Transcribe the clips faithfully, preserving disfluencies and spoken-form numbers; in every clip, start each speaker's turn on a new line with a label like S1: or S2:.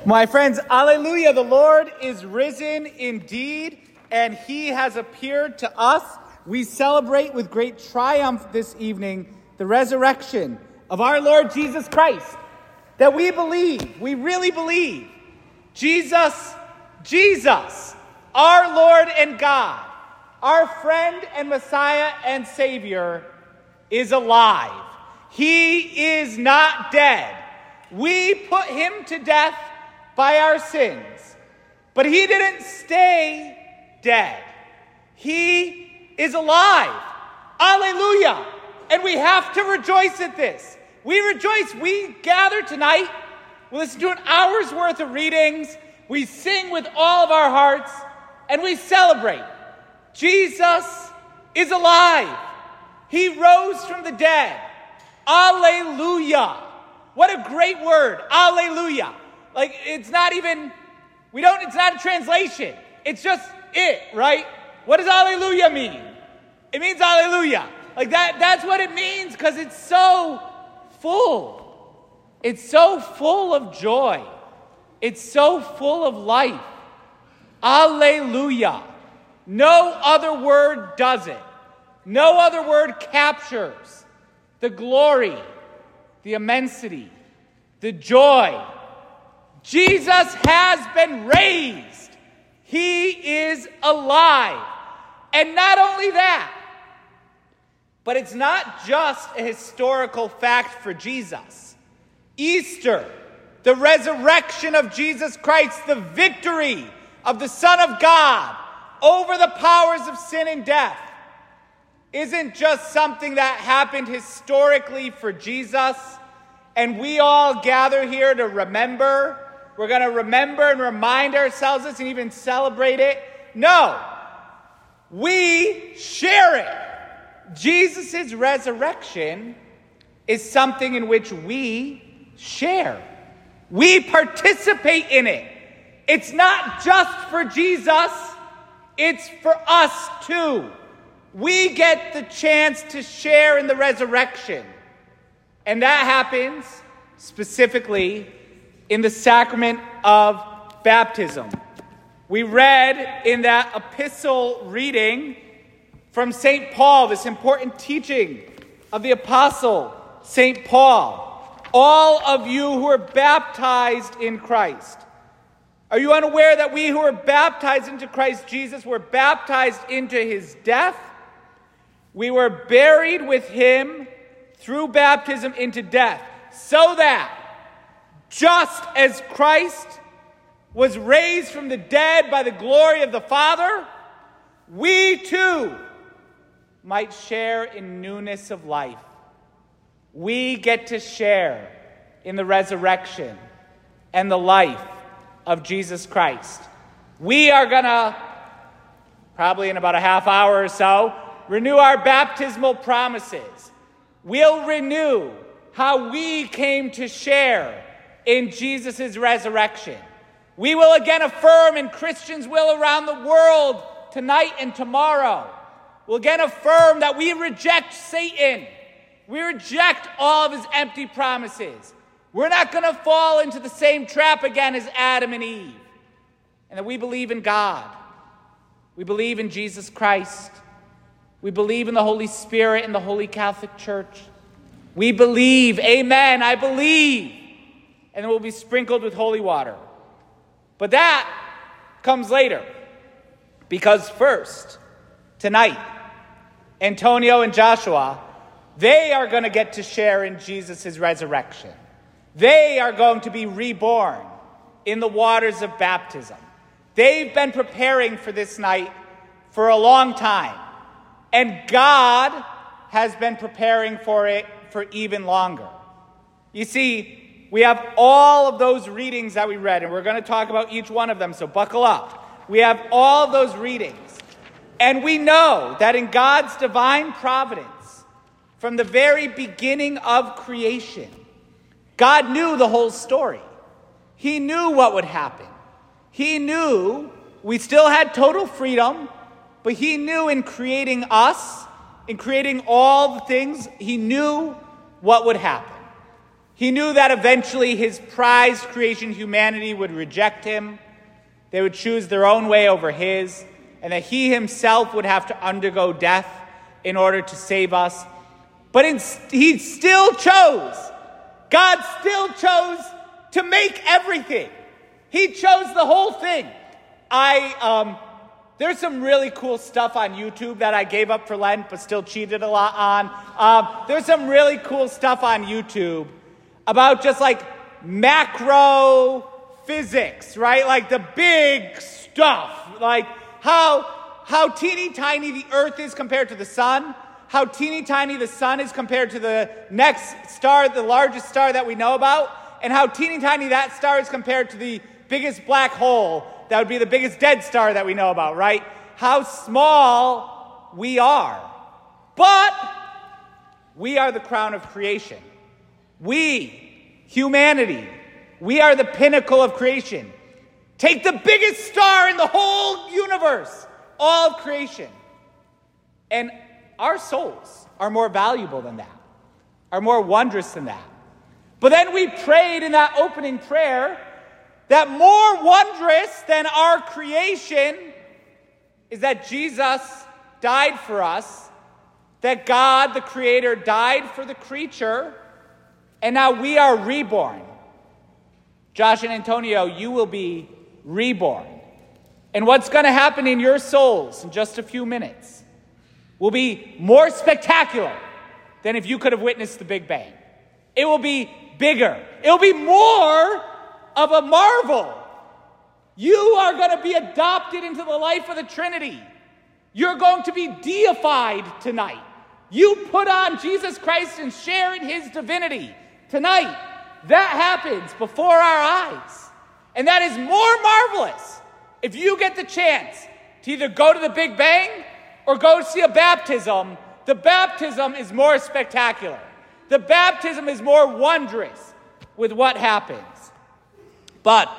S1: My friends, alleluia, the Lord is risen indeed, and he has appeared to us. We celebrate with great triumph this evening the resurrection of our Lord Jesus Christ, that we believe, we really believe, Jesus, Jesus, our Lord and God, our friend and Messiah and Savior, is alive. He is not dead. We put him to death by our sins, but he didn't stay dead. He is alive. Alleluia. And we have to rejoice at this. We rejoice. We gather tonight. We listen to an hour's worth of readings. We sing with all of our hearts, and we celebrate. Jesus is alive. He rose from the dead. Alleluia. What a great word. Alleluia. Like, it's not even, we don't, it's not a translation. It's just it, right? What does alleluia mean? It means alleluia. Like that, that's what it means, because it's so full. It's so full of joy. It's so full of life. Alleluia. No other word does it. No other word captures the glory, the immensity, the joy. Jesus has been raised. He is alive. And not only that, but it's not just a historical fact for Jesus. Easter, the resurrection of Jesus Christ, the victory of the Son of God over the powers of sin and death, isn't just something that happened historically for Jesus, and we all gather here to remember. We're going to remember and remind ourselves this and even celebrate it. No, we share it. Jesus' resurrection is something in which we share. We participate in it. It's not just for Jesus, it's for us too. We get the chance to share in the resurrection. And that happens specifically in the sacrament of baptism. We read in that epistle reading from Saint Paul, this important teaching of the apostle Saint Paul. All of you who are baptized in Christ. Are you unaware that we who are baptized into Christ Jesus were baptized into his death? We were buried with him through baptism into death, so that just as Christ was raised from the dead by the glory of the Father, we too might share in newness of life. We get to share in the resurrection and the life of Jesus Christ. We are going to, probably in about a half hour or so, renew our baptismal promises. We'll renew how we came to share in Jesus' resurrection. We will again affirm, and Christians will around the world tonight and tomorrow, will again affirm that we reject Satan. We reject all of his empty promises. We're not going to fall into the same trap again as Adam and Eve. And that we believe in God. We believe in Jesus Christ. We believe in the Holy Spirit and the Holy Catholic Church. We believe, amen, I believe. And then we'll be sprinkled with holy water. But that comes later. Because first, tonight, Antonio and Joshua, they are going to get to share in Jesus' resurrection. They are going to be reborn in the waters of baptism. They've been preparing for this night for a long time. And God has been preparing for it for even longer. You see, we have all of those readings that we read, and we're going to talk about each one of them, so buckle up. We have all of those readings. And we know that in God's divine providence, from the very beginning of creation, God knew the whole story. He knew what would happen. He knew we still had total freedom, but he knew in creating us, in creating all the things, he knew what would happen. He knew that eventually his prized creation, humanity, would reject him. They would choose their own way over his, and that he himself would have to undergo death in order to save us. But in, he still chose, God still chose to make everything. He chose the whole thing. I, um, there's some really cool stuff on YouTube that I gave up for Lent, but still cheated a lot on. Um, there's some really cool stuff on YouTube about just like macro physics, right? Like the big stuff, like how, how teeny tiny the earth is compared to the sun, how teeny tiny the sun is compared to the next star, the largest star that we know about, and how teeny tiny that star is compared to the biggest black hole that would be the biggest dead star that we know about, right? How small we are. But we are the crown of creation. We, humanity, we are the pinnacle of creation. Take the biggest star in the whole universe, all of creation. And our souls are more valuable than that, are more wondrous than that. But then we prayed in that opening prayer that more wondrous than our creation is that Jesus died for us, that God, the Creator, died for the creature, and now we are reborn. Josh and Antonio, you will be reborn. And what's going to happen in your souls in just a few minutes will be more spectacular than if you could have witnessed the Big Bang. It will be bigger. It will be more of a marvel. You are going to be adopted into the life of the Trinity. You're going to be deified tonight. You put on Jesus Christ and share in his divinity tonight. That happens before our eyes. And that is more marvelous if you get the chance to either go to the Big Bang or go see a baptism. The baptism is more spectacular. The baptism is more wondrous with what happens. But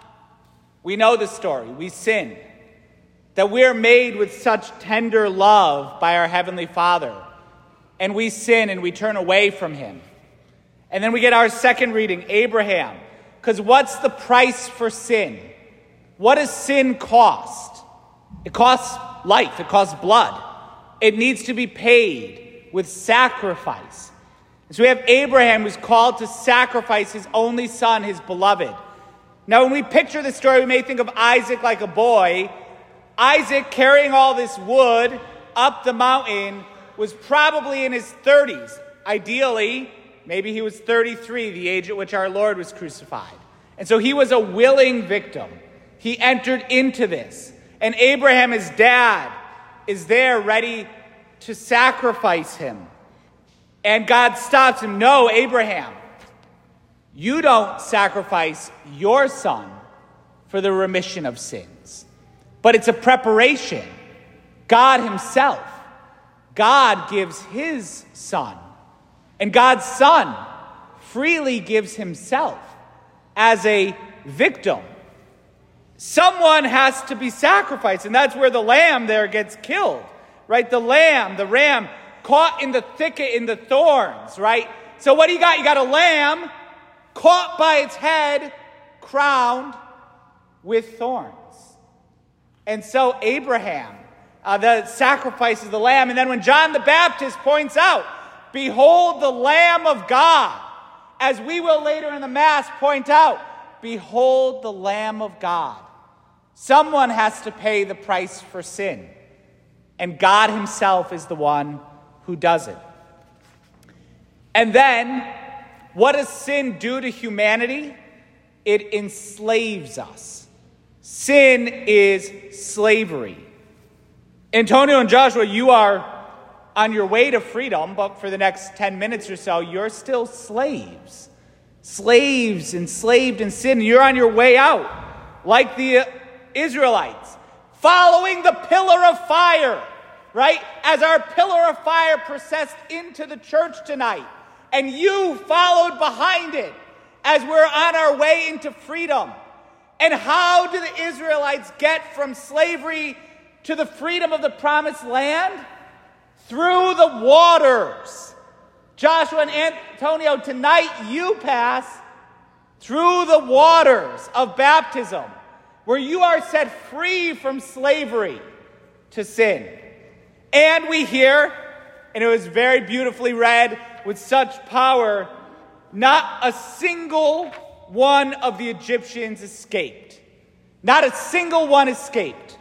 S1: we know the story. We sin. That we are made with such tender love by our Heavenly Father. And we sin and we turn away from him. And then we get our second reading, Abraham. Because what's the price for sin? What does sin cost? It costs life. It costs blood. It needs to be paid with sacrifice. And so we have Abraham who's called to sacrifice his only son, his beloved. Now, when we picture this story, we may think of Isaac like a boy. Isaac, carrying all this wood up the mountain, was probably in his thirties. Ideally, maybe he was thirty-three, the age at which our Lord was crucified. And so he was a willing victim. He entered into this. And Abraham, his dad, is there ready to sacrifice him. And God stops him. No, Abraham, you don't sacrifice your son for the remission of sins. But it's a preparation. God himself, God gives his son. And God's son freely gives himself as a victim. Someone has to be sacrificed, and that's where the lamb there gets killed, right? The lamb, the ram, caught in the thicket in the thorns, right? So what do you got? You got a lamb caught by its head, crowned with thorns. And so Abraham, uh, the sacrifice of the lamb, and then when John the Baptist points out, behold the Lamb of God, as we will later in the Mass point out, behold the Lamb of God. Someone has to pay the price for sin. And God himself is the one who does it. And then, what does sin do to humanity? It enslaves us. Sin is slavery. Antonio and Joshua, you are on your way to freedom, but for the next ten minutes or so, you're still slaves. Slaves, enslaved in sin. You're on your way out, like the Israelites, following the pillar of fire, right? As our pillar of fire processed into the church tonight, and you followed behind it as we're on our way into freedom. And how do the Israelites get from slavery to the freedom of the promised land? Through the waters. Joshua and Antonio, tonight you pass through the waters of baptism, where you are set free from slavery to sin. And we hear, and it was very beautifully read with such power, not a single one of the Egyptians escaped. Not a single one escaped.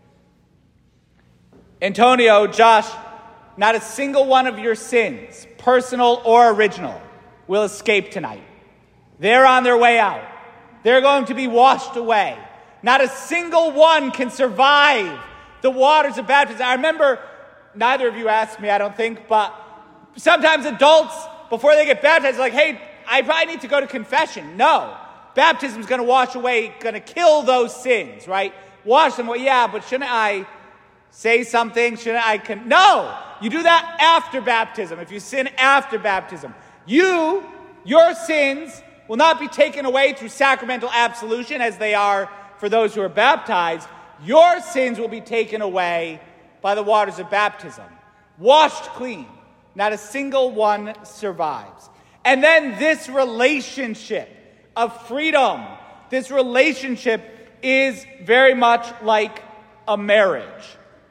S1: Antonio, Josh, not a single one of your sins, personal or original, will escape tonight. They're on their way out. They're going to be washed away. Not a single one can survive the waters of baptism. I remember, neither of you asked me, I don't think, but sometimes adults, before they get baptized, are like, hey, I probably need to go to confession. No. Baptism is going to wash away, going to kill those sins, right? Wash them away. Yeah, but shouldn't I say something? Shouldn't I? Con- no. You do that after baptism. If you sin after baptism, you, your sins will not be taken away through sacramental absolution as they are for those who are baptized. Your sins will be taken away by the waters of baptism. Washed clean. Not a single one survives. And then this relationship of freedom, this relationship is very much like a marriage.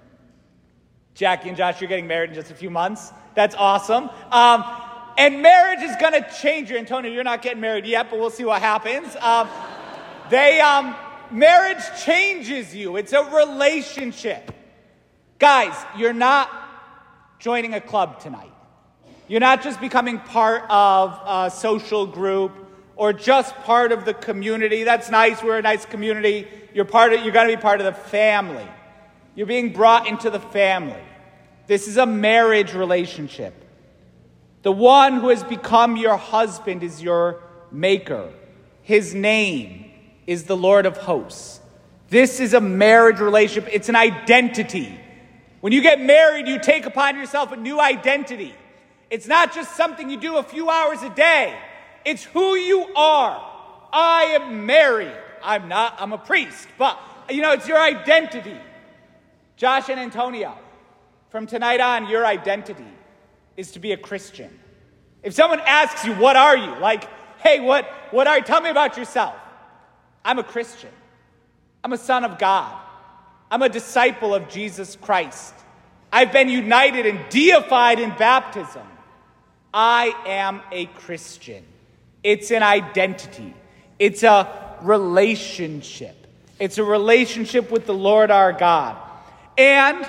S1: Jackie and Josh, you're getting married in just a few months. That's awesome. Um, and marriage is going to change you. Antonio, you're not getting married yet, but we'll see what happens. Um, they, um, marriage changes you. It's a relationship. Guys, you're not joining a club tonight. You're not just becoming part of a social group or just part of the community. That's nice. We're a nice community. You're part of, you're going to be part of the family. You're being brought into the family. This is a marriage relationship. The one who has become your husband is your maker. His name is the Lord of hosts. This is a marriage relationship. It's an identity. When you get married, you take upon yourself a new identity. It's not just something you do a few hours a day. It's who you are. I am married. I'm not, I'm a priest. But, you know, it's your identity. Josh and Antonio, from tonight on, your identity is to be a Christian. If someone asks you, what are you? Like, hey, what, what are you? Tell me about yourself. I'm a Christian. I'm a son of God. I'm a disciple of Jesus Christ. I've been united and deified in baptism. I am a Christian. It's an identity. It's a relationship. It's a relationship with the Lord our God. And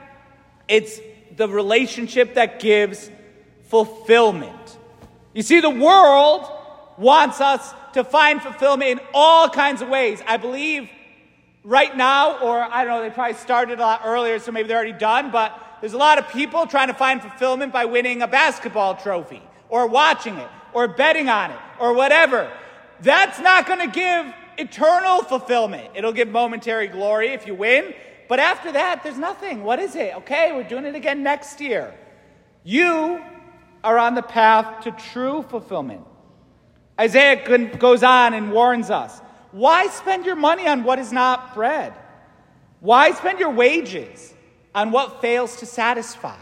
S1: it's the relationship that gives fulfillment. You see, the world wants us to find fulfillment in all kinds of ways. I believe right now, or I don't know, they probably started a lot earlier, so maybe they're already done, but there's a lot of people trying to find fulfillment by winning a basketball trophy, or watching it, or betting on it, or whatever. That's not going to give eternal fulfillment. It'll give momentary glory if you win, but after that, there's nothing. What is it? Okay, we're doing it again next year. You are on the path to true fulfillment. Isaiah goes on and warns us, why spend your money on what is not bread? Why spend your wages on what fails to satisfy?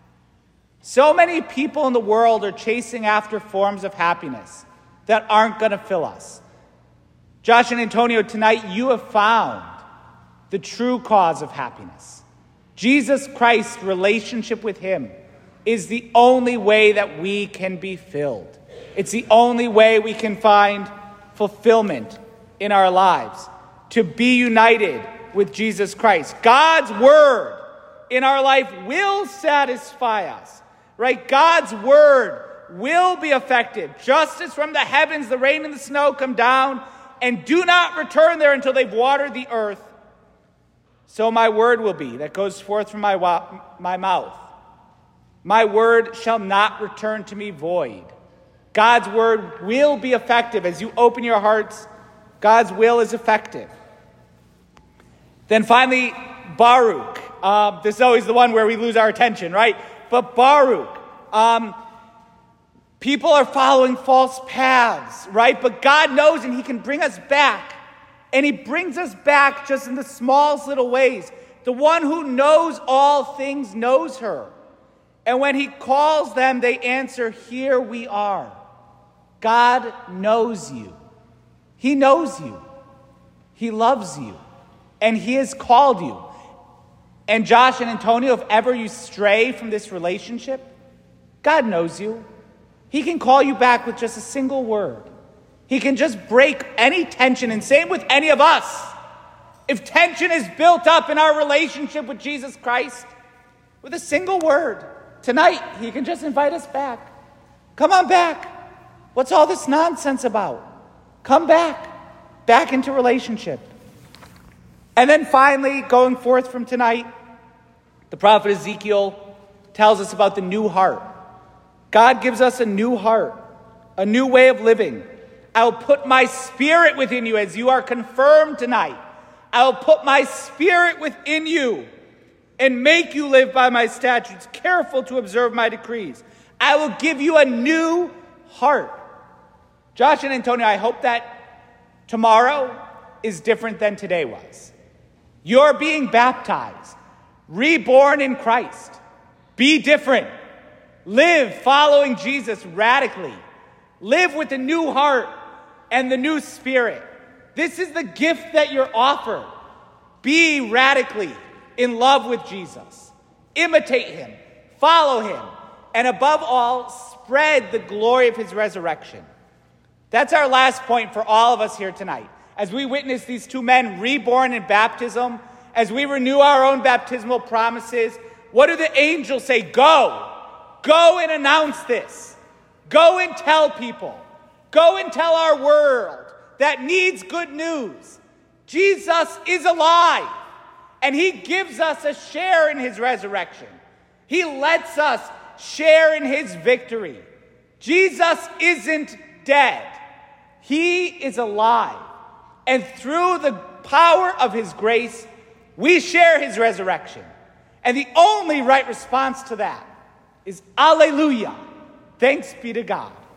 S1: So many people in the world are chasing after forms of happiness that aren't going to fill us. Josh and Antonio, tonight you have found the true cause of happiness. Jesus Christ's relationship with him is the only way that we can be filled. It's the only way we can find fulfillment in our lives, to be united with Jesus Christ. God's word in our life will satisfy us, right? God's word will be effective. Just as from the heavens the rain and the snow come down and do not return there until they've watered the earth, so my word will be that goes forth from my, wa- my mouth. My word shall not return to me void. God's word will be effective. As you open your hearts, God's will is effective. Then finally, Baruch. Uh, this is always the one where we lose our attention, right? But Baruch. Um, people are following false paths, right? But God knows, and he can bring us back. And he brings us back just in the smallest little ways. The one who knows all things knows her. And when he calls them, they answer, "Here we are." God knows you. He knows you. He loves you. And he has called you. And Josh and Antonio, if ever you stray from this relationship, God knows you. He can call you back with just a single word. He can just break any tension. And same with any of us. If tension is built up in our relationship with Jesus Christ, with a single word, tonight, he can just invite us back. Come on back. What's all this nonsense about? Come back. Back into relationship. And then finally, going forth from tonight, the prophet Ezekiel tells us about the new heart. God gives us a new heart, a new way of living. I will put my spirit within you as you are confirmed tonight. I will put my spirit within you and make you live by my statutes, careful to observe my decrees. I will give you a new heart. Josh and Antonio, I hope that tomorrow is different than today was. You're being baptized, reborn in Christ. Be different. Live following Jesus radically. Live with a new heart and the new spirit. This is the gift that you're offered. Be radically in love with Jesus. Imitate him. Follow him. And above all, spread the glory of his resurrection. That's our last point for all of us here tonight. As we witness these two men reborn in baptism, as we renew our own baptismal promises, what do the angels say? Go. Go and announce this. Go and tell people. Go and tell our world that needs good news. Jesus is alive, and he gives us a share in his resurrection. He lets us share in his victory. Jesus isn't dead. He is alive. And through the power of his grace, we share his resurrection. And the only right response to that is Alleluia. Thanks be to God.